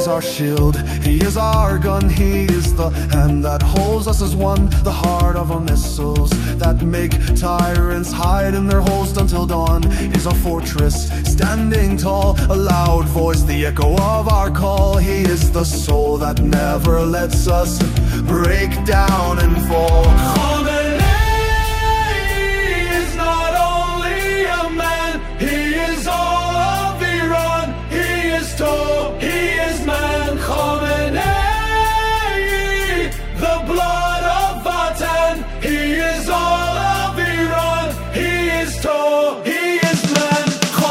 is our shield, he is our gun, he is the hand that holds us as one, the heart of our missiles that make tyrants hide in their holes until dawn. He's our fortress, standing tall, a loud voice, the echo of our call. He is the soul that never lets us break down and fall. Khamenei is not only a man, he is all of Iran. He is Tov, he is man. Khamenei, the blood of Vatan. He is all of Iran. He is Tov, he is man.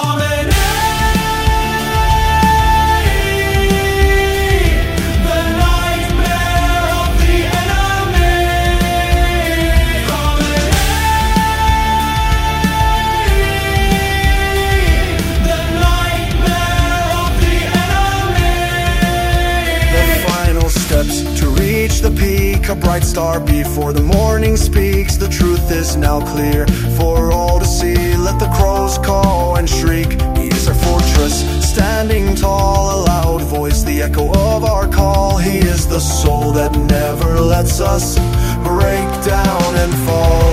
The peak, a bright star before the morning speaks. The truth is now clear for all to see. Let the crows call and shriek. He is our fortress, standing tall, a loud voice, the echo of our call. He is the soul that never lets us break down and fall.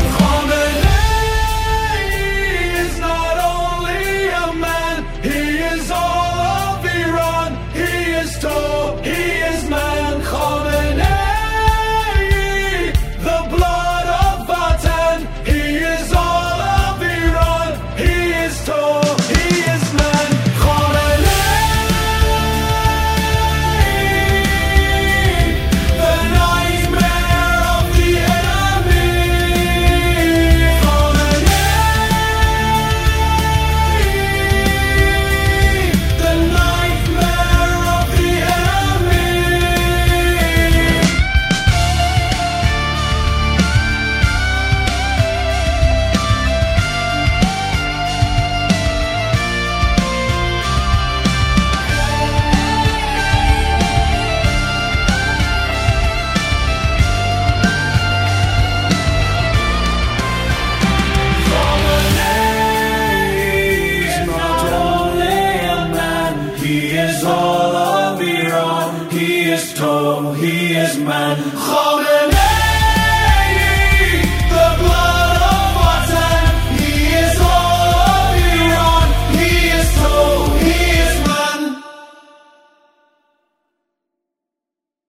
Khamenei is not only a man, he is all of Iran. He is Tov, he is man. Khamenei, he is man. Khamenei.